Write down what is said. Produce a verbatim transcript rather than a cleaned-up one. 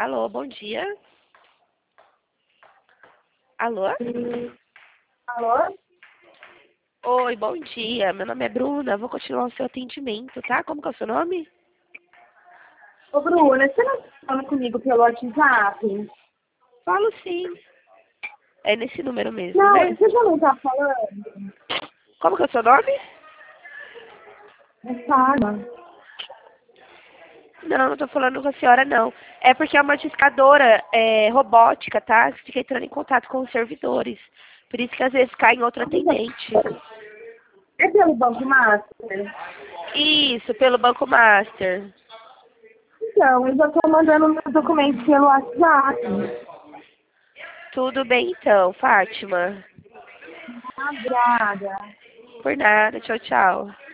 Alô, bom dia. Alô? Alô? Oi, bom dia. Meu nome é Bruna. Vou continuar o seu atendimento, tá? Como que é o seu nome? Ô, Bruna, você não tá falando comigo pelo WhatsApp? Falo sim. É nesse número mesmo, Não, né? você já não tá falando? Como que é o seu nome? É Sara. Não, não tô falando com a senhora, não. É porque é uma discadora é, robótica, tá? Você fica entrando em contato com os servidores. Por isso que às vezes cai em outro atendente. É pelo Banco Master? Isso, pelo Banco Master. Então, eu já tô mandando meus documentos pelo WhatsApp. Tudo bem então, Fátima. Obrigada. Por nada. Tchau, tchau.